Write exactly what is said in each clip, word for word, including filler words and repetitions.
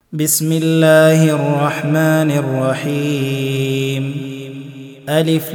بسم الله الرحمن الرحيم. ألف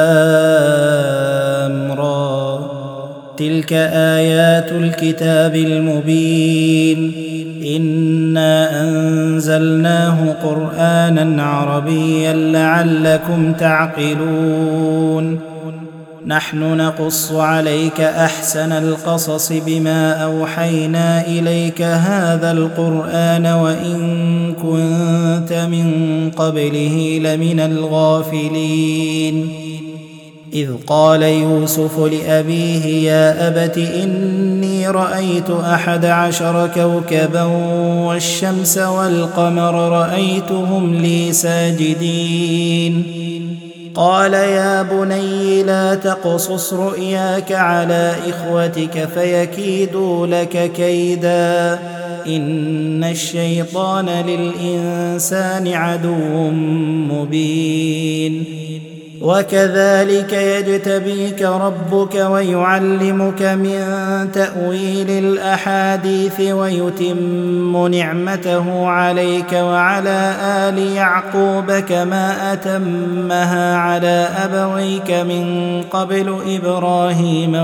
لام را، تلك آيات الكتاب المبين. إنا أنزلناه قرآنا عربيا لعلكم تعقلون. نحن نقص عليك أحسن القصص بما أوحينا إليك هذا القرآن وإن كنت من قبله لمن الغافلين. إذ قال يوسف لأبيه يا أبت إني رأيت أحد عشر كوكبا والشمس والقمر رأيتهم لي ساجدين. قال يا بني لا تقصص رؤياك على إخوتك فيكيدوا لك كيدا إن الشيطان للإنسان عدو مبين. وكذلك يجتبيك ربك ويعلمك من تأويل الأحاديث ويتم نعمته عليك وعلى آل يعقوب كما أتمها على أبويك من قبل إبراهيم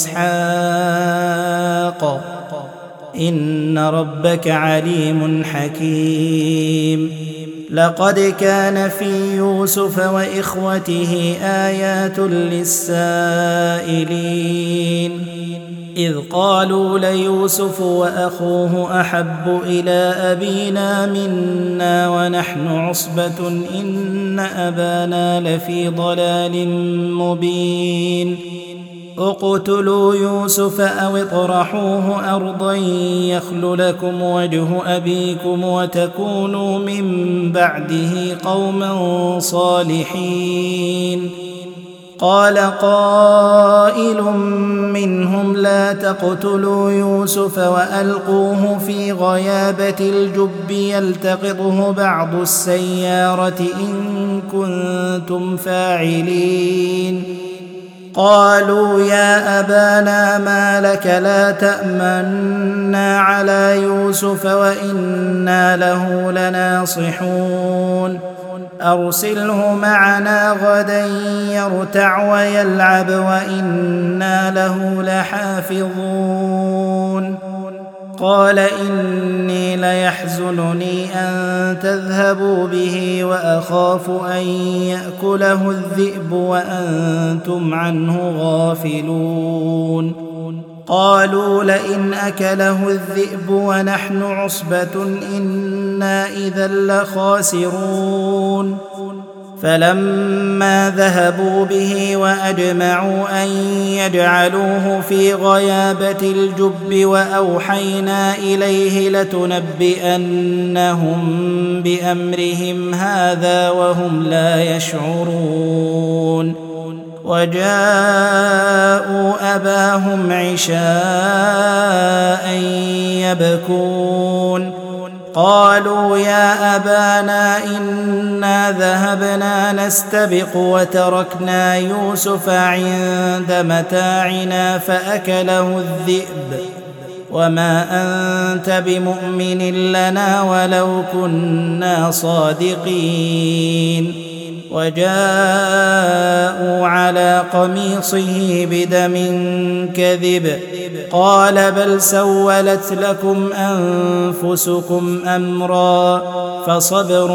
وإسحاق إن ربك عليم حكيم. لقد كان في يوسف وإخوته آيات للسائلين إذ قالوا ليوسف وأخوه أحب إلى أبينا منا ونحن عصبة إن أبانا لفي ضلال مبين. اقتلوا يوسف أو اطرحوه أرضا يخل لكم وجه أبيكم وتكونوا من بعده قوما صالحين. قال قائل منهم لا تقتلوا يوسف وألقوه في غيابة الجب يلتقطه بعض السيارة إن كنتم فاعلين. قالوا يا أبانا ما لك لا تأمنا على يوسف وإنا له لناصحون. أرسله معنا غدا يرتع ويلعب وإنا له لحافظون. قال إني ليحزنني أن تذهبوا به وأخاف أن يأكله الذئب وأنتم عنه غافلون. قالوا لئن أكله الذئب ونحن عصبة إنا إذا لخاسرون. فلما ذهبوا به وأجمعوا أن يجعلوه في غيابة الجب وأوحينا إليه لتنبئنهم بأمرهم هذا وهم لا يشعرون. وجاءوا أباهم عشاء يبكون. قالوا يا أبانا إنا ذهبنا نستبق وتركنا يوسف عند متاعنا فأكله الذئب وما أنت بمؤمن لنا ولو كنا صادقين. وجاءوا على قميصه بدم كذب قال بل سولت لكم أنفسكم أمرا فصبر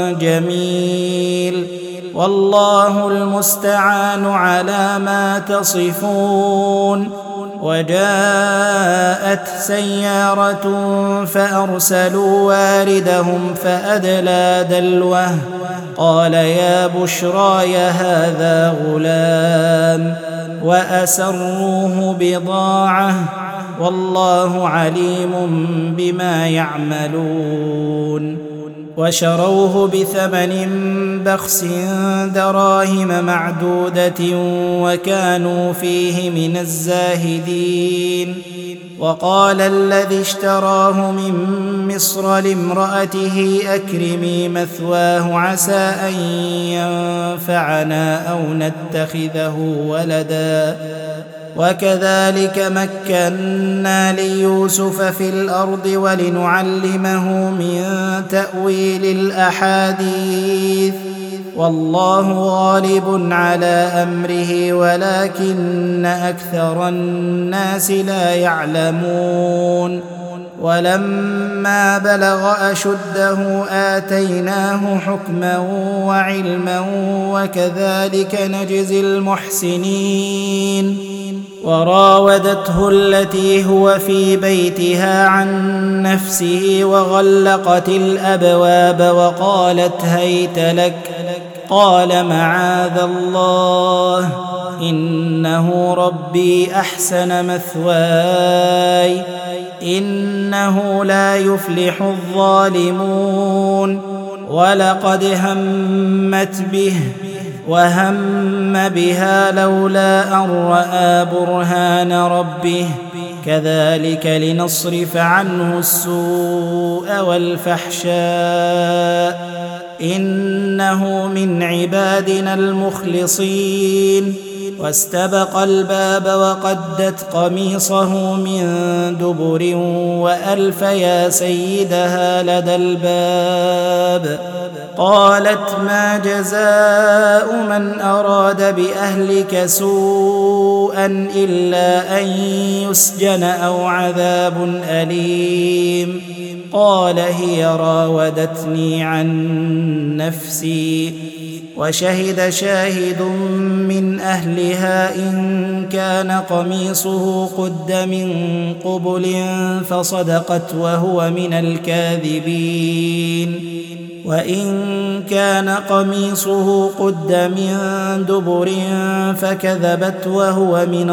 جميل والله المستعان على ما تصفون. وجاءت سيارة فأرسلوا واردهم فأدلى دلوه قال يا بشراي هذا غلام وأسروه بضاعة والله عليم بما يعملون. وشروه بثمن بخس دراهم معدودة وكانوا فيه من الزاهدين. وقال الذي اشتراه من مصر لامرأته أكرمي مثواه عسى أن ينفعنا أو نتخذه ولدا وكذلك مكنا ليوسف في الأرض ولنعلمه من تأويل الأحاديث والله غالب على أمره ولكن أكثر الناس لا يعلمون ولما بلغ أشده آتيناه حكما وعلما وكذلك نجزي المحسنين وراودته التي هو في بيتها عن نفسه وغلقت الأبواب وقالت هيت لك قال معاذ الله إنه ربي أحسن مثواي إنه لا يفلح الظالمون ولقد همت به وهم بها لولا أن رأى برهان ربه كذلك لنصرف عنه السوء والفحشاء إنه من عبادنا المخلصين واستبق الباب وقدت قميصه من دبر وألف يا سيدها لدى الباب قالت ما جزاء من أراد بأهلك سوءا إلا أن يسجن أو عذاب أليم قال هي راودتني عن نفسي وشهد شاهد من أهلها إن كان قميصه قد من قبل فصدقت وهو من الكاذبين وإن كان قميصه قد من دبر فكذبت وهو من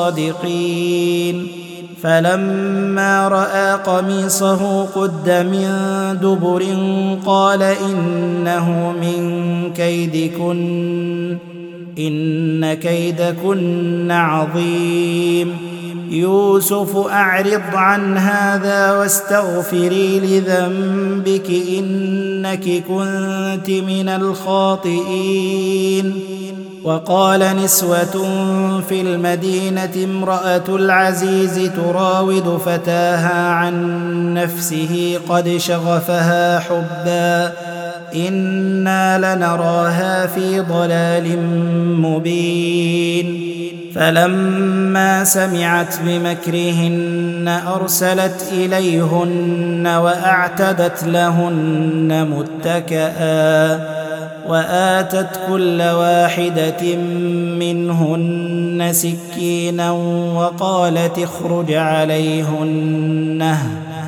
الصادقين فلما رأى قميصه قد من دبر قال إنه من كيدكن إن كيدكن عظيم يوسف أعرض عن هذا واستغفري لذنبك إنك كنت من الخاطئين وقال نسوة في المدينة امرأة العزيز تراود فتاها عن نفسه قد شغفها حبا إنا لنراها في ضلال مبين فلما سمعت بمكرهن أرسلت إليهن وأعتدت لهن متكئا وآتت كل واحدة منهن سكينا وقالت اخرج عليهن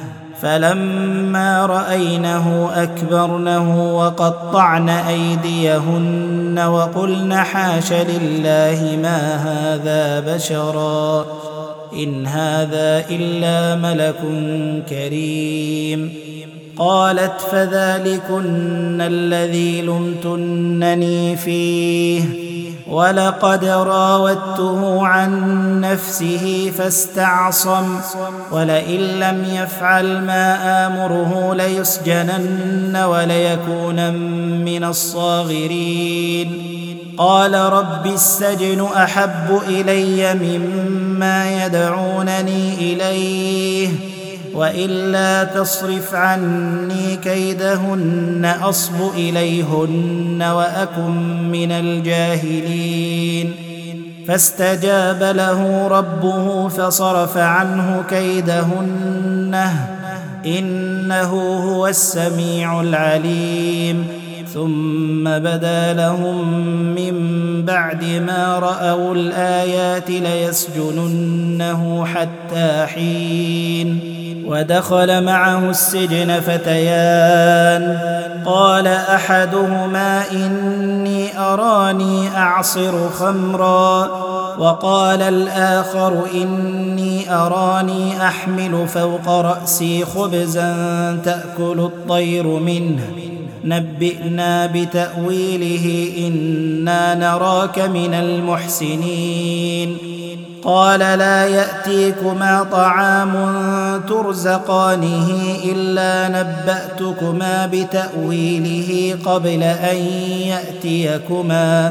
فلما رأينه أكبرنه وقطعن أيديهن وقلن حاش لله ما هذا بشرا إن هذا إلا ملك كريم قالت فذلكن الذي لمتنني فيه ولقد راودته عن نفسه فاستعصم ولئن لم يفعل ما آمره ليسجنن وليكون من الصاغرين قال رب السجن أحب إلي مما يدعونني إليه وإلا تصرف عني كيدهن أصب إليهن وأكن من الجاهلين فاستجاب له ربه فصرف عنه كيدهن إنه هو السميع العليم ثم بدا لهم من بعد ما رأوا الآيات ليسجننه حتى حين ودخل معه السجن فتيان قال أحدهما إني أراني أعصر خمرا وقال الآخر إني أراني أحمل فوق رأسي خبزا تأكل الطير منه نبئنا بتأويله إنا نراك من المحسنين قال لا يأتيكما طعام ترزقانه إلا نبأتكما بتأويله قبل أن يأتيكما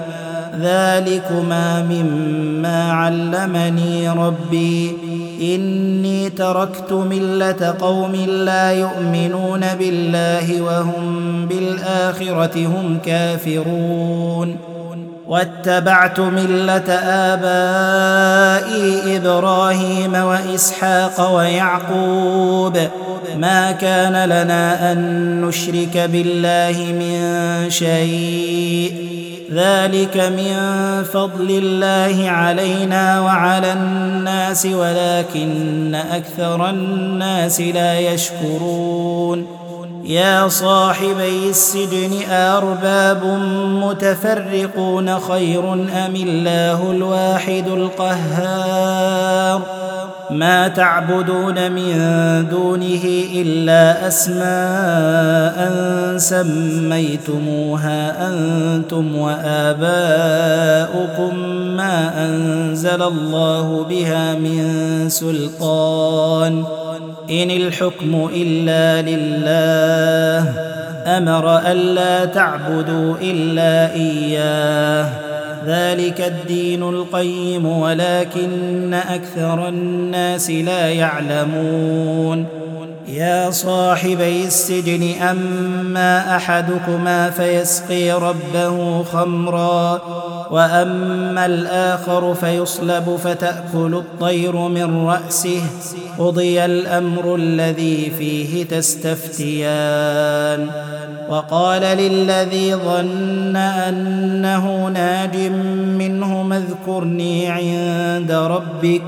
ذلكما مما علمني ربي إني تركت ملة قوم لا يؤمنون بالله وهم بالآخرة هم كافرون واتبعت ملة آبائي إبراهيم وإسحاق ويعقوب ما كان لنا أن نشرك بالله من شيء ذلك من فضل الله علينا وعلى الناس ولكن أكثر الناس لا يشكرون يا صاحبي السجن أأرباب متفرقون خير أم الله الواحد القهار ما تعبدون من دونه إلا أسماء سميتموها أنتم وآباؤكم ما أنزل الله بها من سلطان إن الحكم إلا لله أمر ألا تعبدوا إلا إياه ذلك الدين القيم ولكن أكثر الناس لا يعلمون يا صاحبي السجن أما أحدكما فيسقي ربه خمرا وأما الآخر فيصلب فتأكل الطير من رأسه قضي الأمر الذي فيه تستفتيان وقال للذي ظن أنه ناج منه اذكرني عند ربك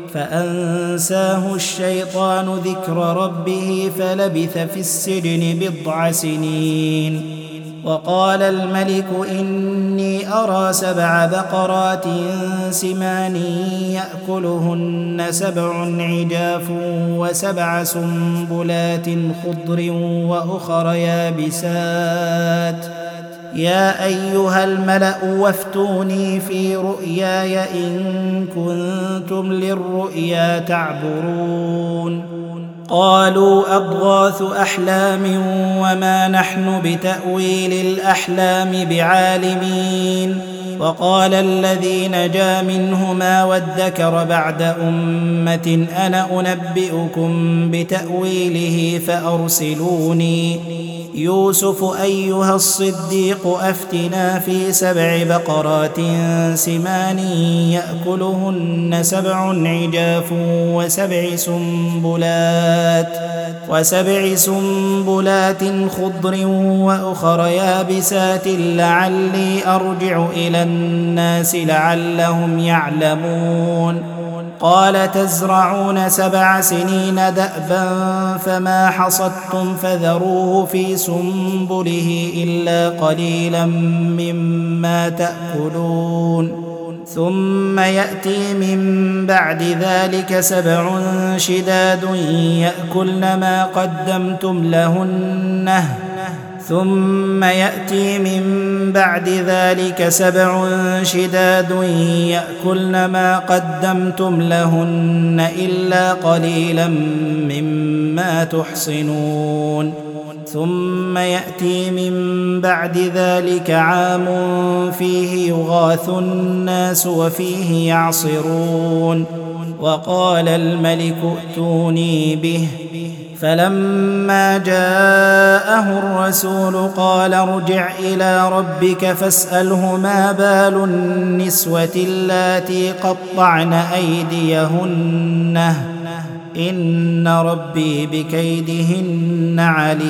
فأنساه الشيطان ذكر ربه فلبث في السجن بضع سنين وقال الملك إني أرى سبع بقرات سمان يأكلهن سبع عجاف وسبع سنبلات خضر وأخر يابسات يا أيها الملأ وافتوني في رؤياي إن كنتم للرؤيا تعبرون قالوا أضغاث أحلام وما نحن بتأويل الأحلام بعالمين وقال الذي نجا منهما وادكر بعد أمة أنا أنبئكم بتأويله فأرسلوني يوسف أيها الصديق أفتنا في سبع بقرات سمان يأكلهن سبع عجاف وسبع سنبلات وسبع سنبلات خضر وأخر يابسات لعلي أرجع إلى الناس لعلهم يعلمون قال تزرعون سبع سنين دأبا فما حصدتم فذروه في سنبله إلا قليلا مما تأكلون ثم يأتي من بعد ذلك سبع شداد يأكلن ما قدمتم لهن ثم يأتي من بعد ذلك سبع شداد يأكلن ما قدمتم لهن إلا قليلا مما تحصنون ثم يأتي من بعد ذلك عام فيه يغاث الناس وفيه يعصرون وقال الملك ائتوني به فلما جاءه الرسول قال ارجع إلى ربك فاسأله ما بال النسوة اللاتي قطعن أيديهن إن ربي بكيدهن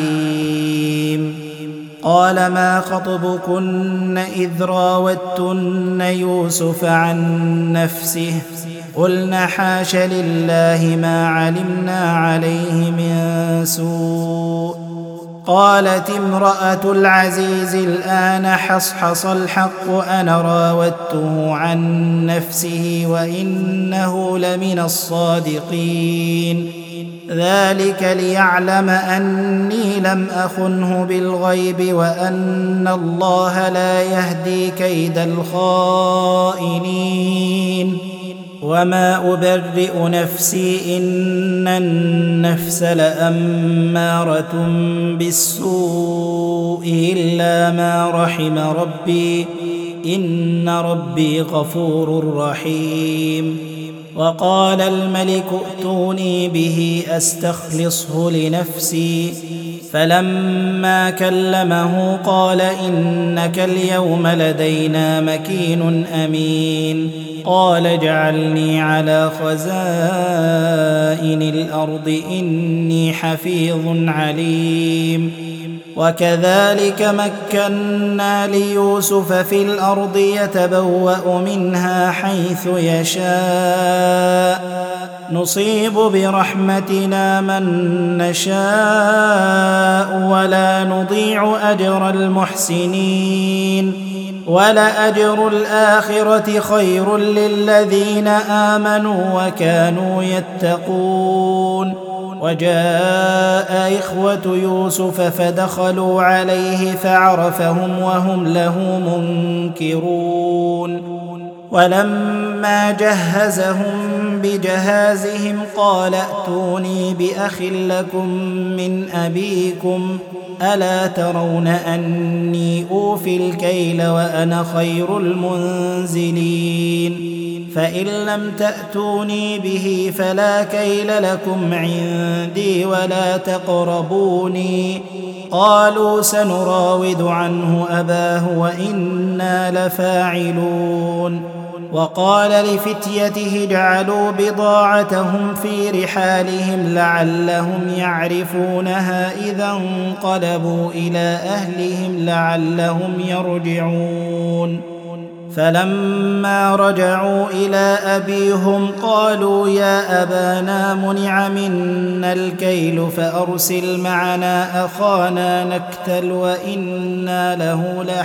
عليم قال ما خطبكن إذ راوتن يوسف عن نفسه قلنا حاش لله ما علمنا عليه من سوء قالت امرأة العزيز الآن حصحص الحق أنا راودته عن نفسه وإنه لمن الصادقين ذلك ليعلم أني لم أخنه بالغيب وأن الله لا يهدي كيد الخائنين وما أبرئ نفسي إن النفس لأمارة بالسوء إلا ما رحم ربي إن ربي غفور رحيم. وقال الملك ائتوني به أستخلصه لنفسي، فلما كلمه قال إنك اليوم لدينا مكين أمين. قال اجعلني على خزائن الأرض إني حفيظ عليم. وكذلك مكنا ليوسف في الأرض يتبوأ منها حيث يشاء، نصيب برحمتنا من نشاء ولا نضيع أجر المحسنين، ولأجر الآخرة خير للذين آمنوا وكانوا يتقون. وجاء إخوة يوسف فدخلوا عليه فعرفهم وهم له منكرون. ولما جهزهم بجهازهم قال ائتوني بأخ لكم من أبيكم، ألا ترون أني أوفي الكيل وأنا خير المنزلين؟ فإن لم تأتوني به فلا كيل لكم عندي ولا تقربوني. قالوا سنراود عنه أباه وإنا لفاعلون. وقال لفتيته اجعلوا بضاعتهم في رحالهم لعلهم يعرفونها إذا انقلبوا إلى أهلهم لعلهم يرجعون. فلما رجعوا إلى أبيهم قالوا يا أبانا منع منا الكيل فأرسل معنا أخانا نكتل وإنا له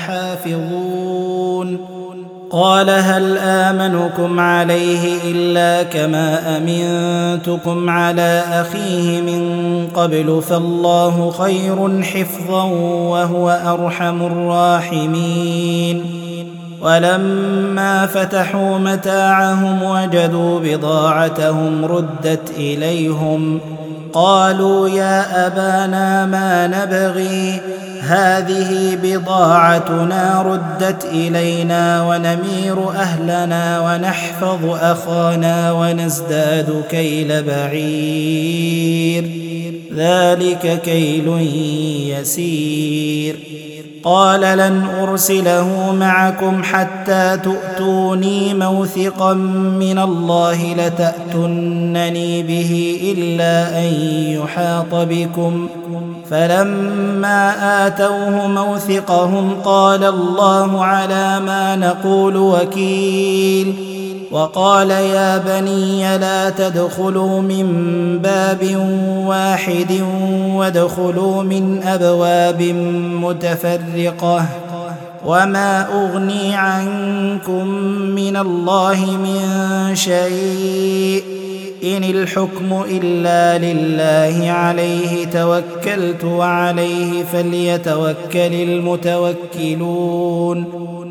لحافظون. قال هل آمنكم عليه إلا كما أمنتكم على أخيه من قبل فالله خير حفظا وهو أرحم الراحمين. ولما فتحوا متاعهم وجدوا بضاعتهم ردت إليهم قالوا يا أبانا ما نبغي هذه بضاعتنا ردت إلينا ونمير أهلنا ونحفظ أخانا ونزداد كيل بعير ذلك كيل يسير. قال لن أرسله معكم حتى تؤتوني موثقا من الله لتأتونني به إلا أن يحاط بكم. فلما آتوه موثقهم قال الله على ما نقول وكيل. وقال يا بني لا تدخلوا من باب واحد وادخلوا من أبواب متفرقة وما أغني عنكم من الله من شيء إن الحكم إلا لله عليه توكلت وعليه فليتوكل المتوكلون.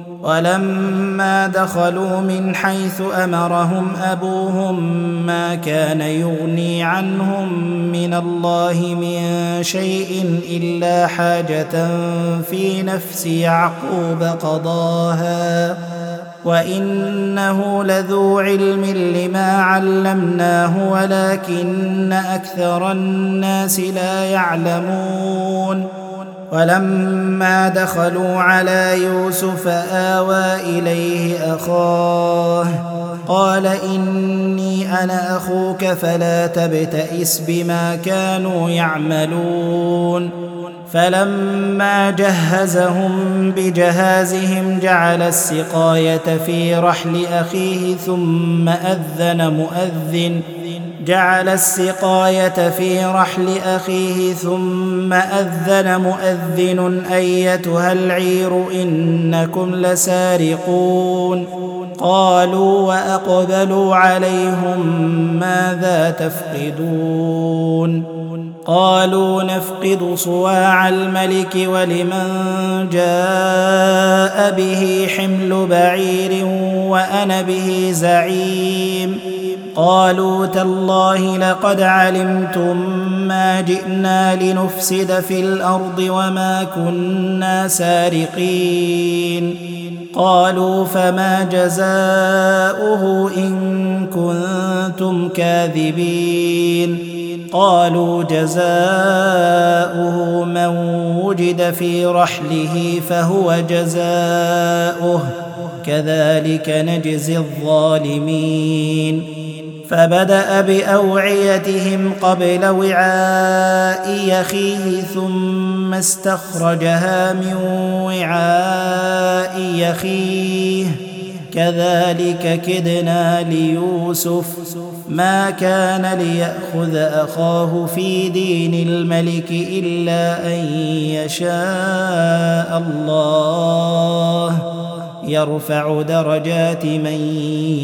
ولما دخلوا من حيث أمرهم أبوهم ما كان يغني عنهم من الله من شيء إلا حاجة في نفس يعقوب قضاها وإنه لذو علم لما علمناه ولكن أكثر الناس لا يعلمون. ولما دخلوا على يوسف آوى إليه أخاه قال إني أنا أخوك فلا تبتئس بما كانوا يعملون. فلما جهزهم بجهازهم جعل السقاية في رحل أخيه ثم أذن مؤذن جعل السقاية في رحل أخيه ثم أذن مؤذن أيتها العير إنكم لسارقون. قالوا وأقبلوا عليهم ماذا تفقدون؟ قالوا نفقد صواع الملك ولمن جاء به حمل بعير وأنا به زعيم. قالوا تالله لقد علمتم ما جئنا لنفسد في الأرض وما كنا سارقين. قالوا فما جزاؤه إن كنتم كاذبين. قالوا جزاؤه من وجد في رحله فهو جزاؤه كذلك نجزي الظالمين. فبدأ بأوعيتهم قبل وعاء يخيه ثم استخرجها من وعاء يخيه كذلك كدنا ليوسف ما كان ليأخذ أخاه في دين الملك إلا أن يشاء الله يرفع درجات من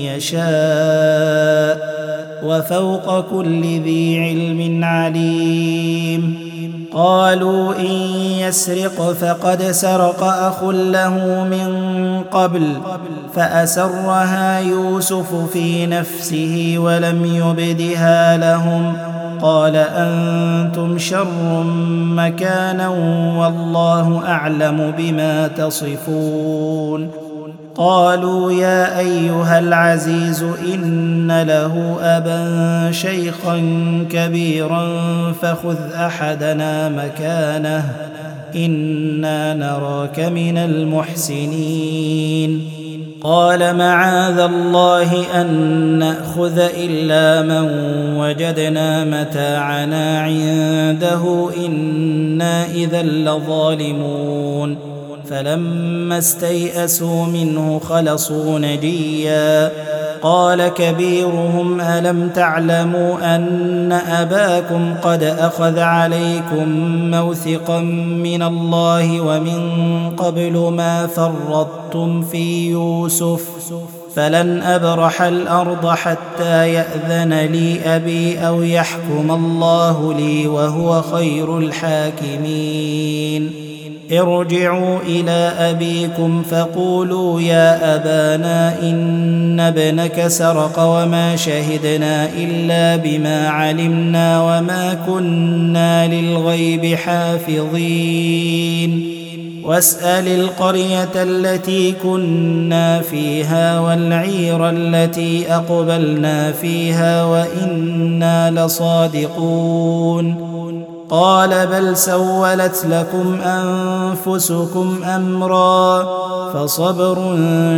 يشاء وفوق كل ذي علم عليم. قالوا إن يسرق فقد سرق أخ له من قبل فأسرها يوسف في نفسه ولم يبدها لهم. قال أنتم شر مكانا والله أعلم بما تصفون. قالوا يا أيها العزيز إن له أبا شيخا كبيرا فخذ أحدنا مكانه إنا نراك من المحسنين. قال معاذ الله أن نأخذ إلا من وجدنا متاعنا عنده إنا إذا لظالمون. فلما استيئسوا منه خلصوا نجيا. قال كبيرهم ألم تعلموا أن أباكم قد أخذ عليكم موثقا من الله ومن قبل ما فرطتم في يوسف فلن أبرح الأرض حتى يأذن لي أبي أو يحكم الله لي وهو خير الحاكمين. ارجعوا إلى أبيكم فقولوا يا أبانا إن ابنك سرق وما شهدنا إلا بما علمنا وما كنا للغيب حافظين. واسأل القرية التي كنا فيها والعير التي أقبلنا فيها وإنا لصادقون. قال بل سولت لكم أنفسكم أمرا فصبر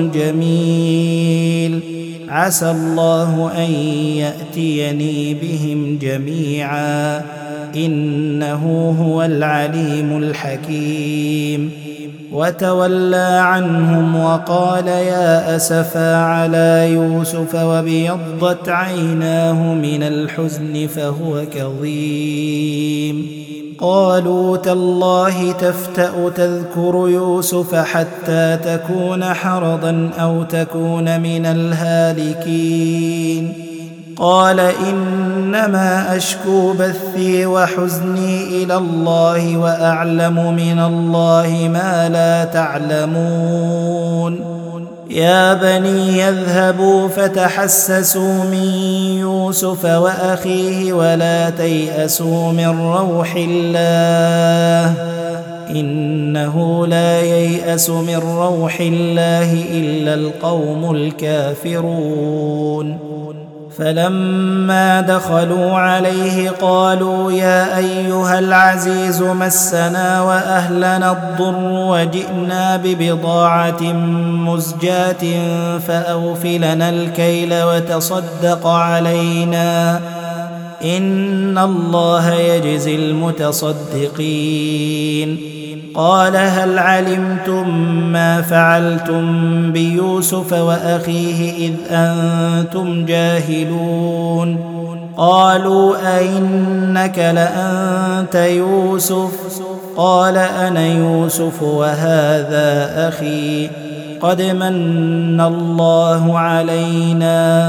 جميل عسى الله أن يأتيني بهم جميعا إنه هو العليم الحكيم. وتولى عنهم وقال يا أسفا على يوسف وابيضت عيناه من الحزن فهو كظيم. قالوا تالله تفتأ تذكر يوسف حتى تكون حرضا أو تكون من الهالكين. قال إنما أشكو بثي وحزني إلى الله وأعلم من الله ما لا تعلمون. يا بني يذهبوا فتحسسوا من يوسف وأخيه ولا تيأسوا من روح الله إنه لا ييأس من روح الله إلا القوم الكافرون. فلما دخلوا عليه قالوا يا أيها العزيز مسنا وأهلنا الضر وجئنا ببضاعة مزجاة فأوف لنا الكيل وتصدق علينا إن الله يجزي المتصدقين. قال هل علمتم ما فعلتم بيوسف وأخيه إذ أنتم جاهلون. قالوا أئنك لأنت يوسف قال أنا يوسف وهذا أخي قد من الله علينا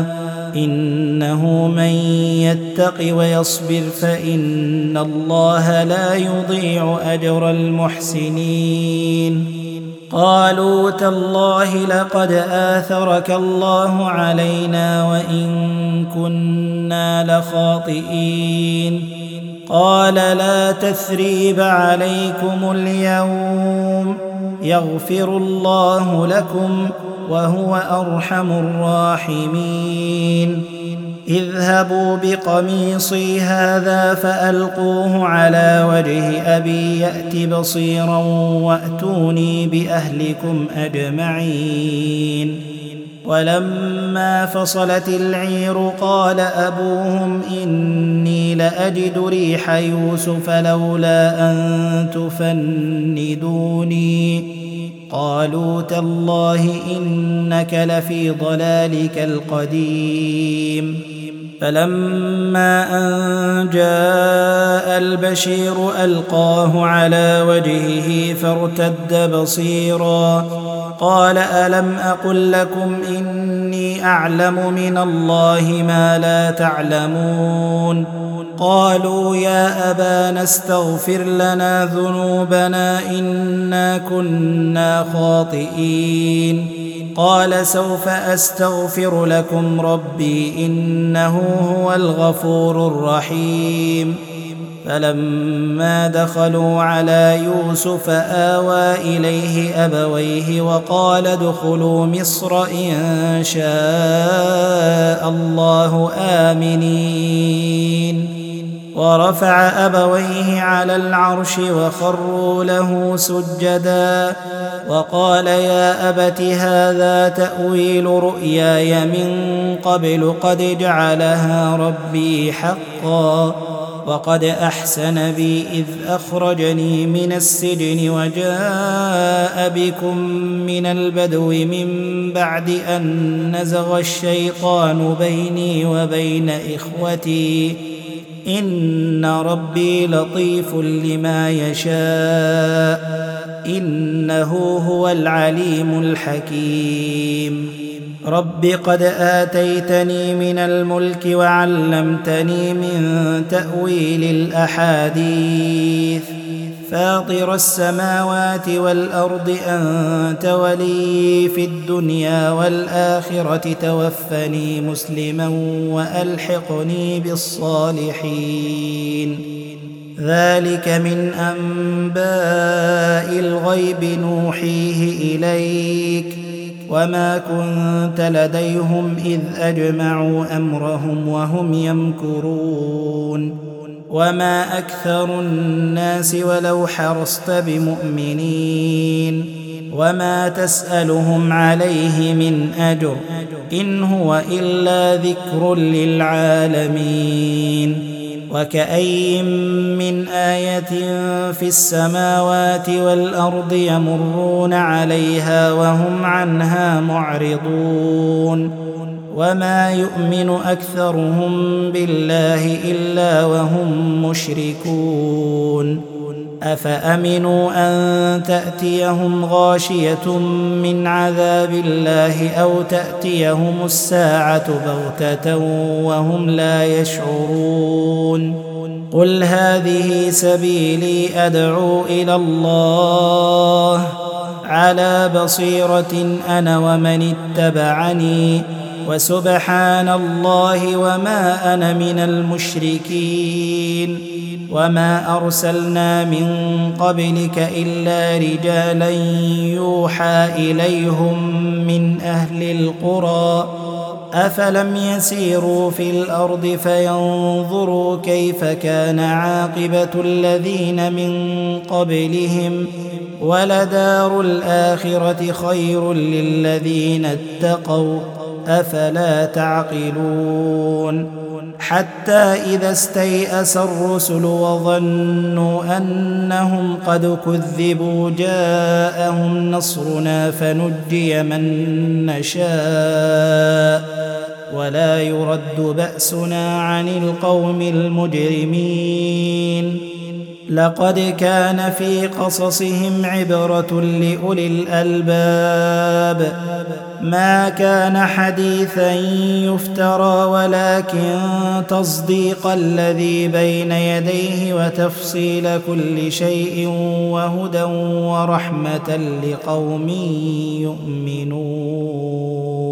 إنه من يتق ويصبر فإن الله لا يضيع أجر المحسنين. قالوا تالله لقد آثرك الله علينا وإن كنا لخاطئين. قال لا تثريب عليكم اليوم يغفر الله لكم وهو أرحم الراحمين. اذهبوا بقميصي هذا فألقوه على وجه أبي يأت بصيرا وأتوني بأهلكم أجمعين. ولما فصلت العير قال أبوهم إني لأجد ريح يوسف لولا أن تفندوني. قالوا تالله إنك لفي ضلالك القديم. فلما أن جاء البشير ألقاه على وجهه فارتد بصيرا قال ألم أقل لكم إني أعلم من الله ما لا تعلمون. قالوا يا أبانا استغفر لنا ذنوبنا إنا كنا خاطئين. قال سوف أستغفر لكم ربي إنه هو الغفور الرحيم. فلما دخلوا على يوسف آوى إليه أبويه وقال ادخلوا مصر إن شاء الله آمنين. ورفع أبويه على العرش وخروا له سجدا وقال يا أبت هذا تأويل رؤياي من قبل قد جعلها ربي حقا وقد أحسن بي إذ أخرجني من السجن وجاء بكم من البدو من بعد أن نزغ الشيطان بيني وبين إخوتي إن ربي لطيف لما يشاء إنه هو العليم الحكيم. رب قد آتيتني من الملك وعلمتني من تأويل الأحاديث فاطر السماوات والأرض أنت ولي في الدنيا والآخرة توفني مسلما وألحقني بالصالحين. ذلك من أنباء الغيب نوحيه إليك وما كنت لديهم إذ أجمعوا أمرهم وهم يمكرون. وما أكثر الناس ولو حرصت بمؤمنين وما تسألهم عليه من أجر إن هو إلا ذكر للعالمين. وكأي من آية في السماوات والأرض يمرون عليها وهم عنها معرضون. وما يؤمن أكثرهم بالله إلا وهم مشركون. أفأمنوا أن تأتيهم غاشية من عذاب الله أو تأتيهم الساعة بغتة وهم لا يشعرون. قل هذه سبيلي أدعو إلى الله على بصيرة أنا ومن اتبعني وسبحان الله وما أنا من المشركين. وما أرسلنا من قبلك إلا رجالا يوحى إليهم من أهل القرى أفلم يسيروا في الأرض فينظروا كيف كان عاقبة الذين من قبلهم ولدار الآخرة خير للذين اتقوا أفلا تعقلون. حتى إذا استيأس الرسل وظنوا أنهم قد كذبوا جاءهم نصرنا فنجي من نشاء ولا يرد بأسنا عن القوم المجرمين. لقد كان في قصصهم عبرة لأولي الألباب ما كان حديثا يفترى ولكن تصديق الذي بين يديه وتفصيل كل شيء وهدى ورحمة لقوم يؤمنون.